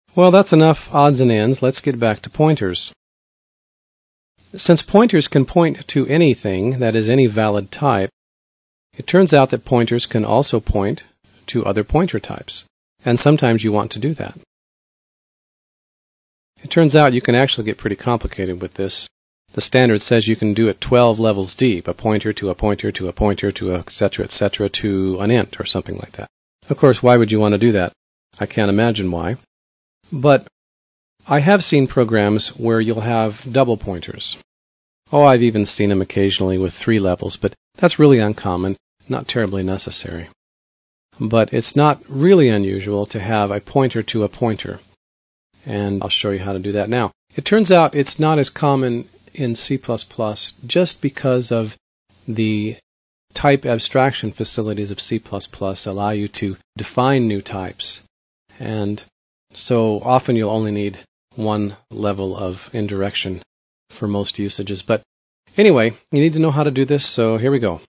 Well, that's enough odds and ends. Let's get back to pointers. Since pointers can point to anything, that is any valid type, it turns out that pointers can also point to other pointer types. And sometimes you want to do that. It turns out you can actually get pretty complicated with this. The standard says you can do it 12 levels deep, a pointer to a pointer to a pointer to etc., to an int or something like that. Of course, why would you want to do that? I can't imagine why. But I have seen programs where you'll have double pointers. Oh, I've even seen them occasionally with 3 levels, but that's really uncommon, not terribly necessary. But it's not really unusual to have a pointer to a pointer. And I'll show you how to do that now. It turns out it's not as common in C++ just because of the type abstraction facilities of C++ allow you to define new types. And so often you'll only need one level of indirection for most usages. But anyway, you need to know how to do this, so here we go.